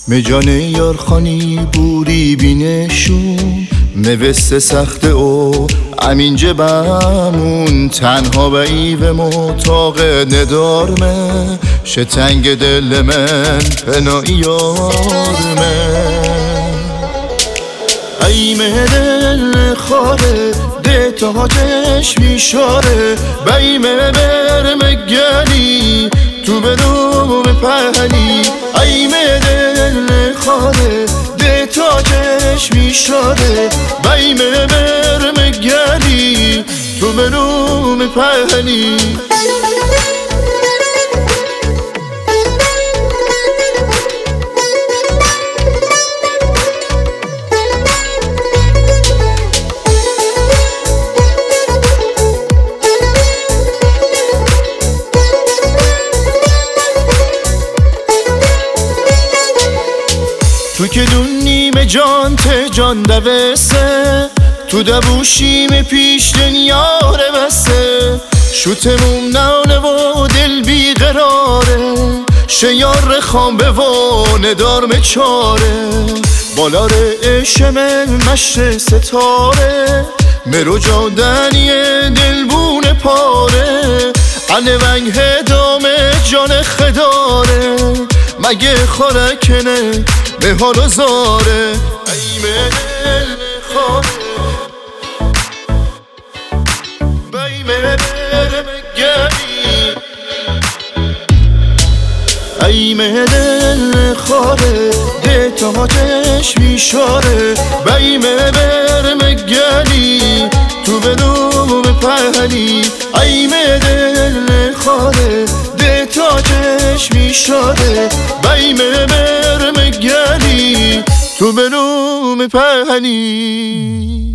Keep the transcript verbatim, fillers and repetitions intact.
مجان یار خانی بوری بینشون موست سخت او امین جبمون تنها به ایو متاق ندارمه شتنگ دل من پنایی یارمه ایمه دل خاره ده تا چشمی شاره بیمه برمه گلی تو بدوم پهلی ایمه دل خاره ده تا چشمی شاره بیمه برمه گلی تو بدوم پهلی تو که دون نیمه جان ته جان دوسته تو دبوشیم پیش دنیاره بسته شوتمون نانه و دل بیقراره شیار خامبه و ندارم چاره بالار عشم مشت ستاره مرو جادنی دلبون پاره انه ونگ هدامه جان خداره مگه خورکنه به حال و زاره ایمه دل خاره بیمه برمه گلی ایمه دل خاره ده تا چشمی شاره بیمه برمه گلی تو بدوم پهلی ایمه دل خاره ده تا چشمی شاره بیمه برمه گلی تو بدوم پهلی